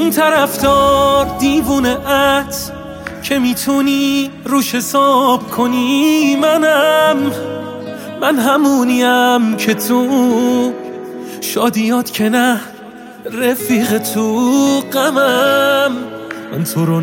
اون طرفدار دیوونه ات که میتونی روش حساب کنی. من همونیم که تو شادیات که نه رفیق تو غمم. من تو رو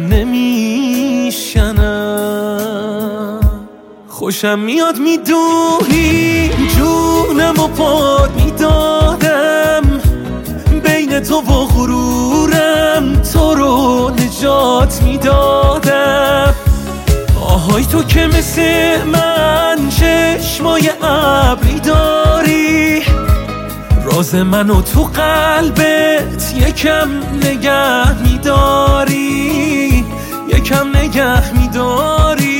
نمیشنم. خوشم میاد میدونی جونم و پاد میدادم بین تو و غرورم، تو رو نجات میدادم. آهای تو که مثل من چشمای ابری داری، راز منو تو قلبت یکم نگه میداری، یکم نگه میداری.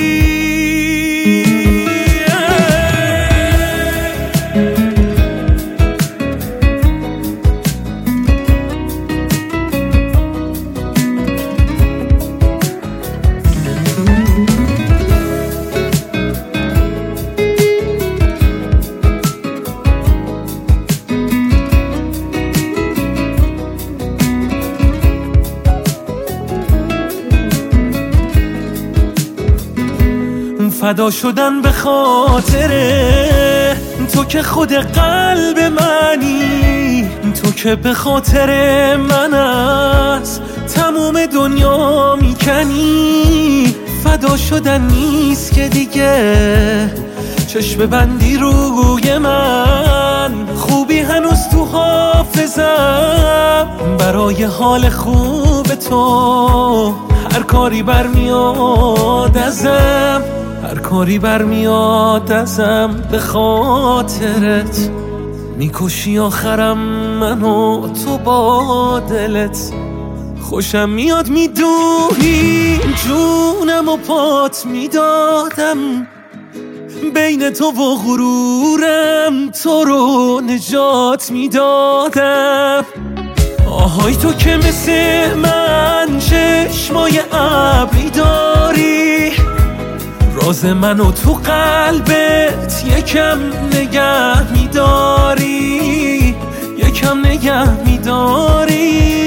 فدا شدن به خاطر تو که خود قلب منی، تو که به خاطر من از تموم دنیا میکنی. فدا شدن نیست که دیگه چشم بندی روی من، خوبی هنوز تو حافظم برای حال خوب تو. هر کاری برمیاد ازم، هر کاری برمیاد ازم به خاطرت. میکشی آخرم منو تو با دلت. خوشم میاد میدونی جونم و پات میدادم بین تو و غرورم، تو رو نجات میدادم. آهای تو که مثل من چشمای ابری داری، راز منو تو قلبت یکم نگه میداری، یکم نگه میداری.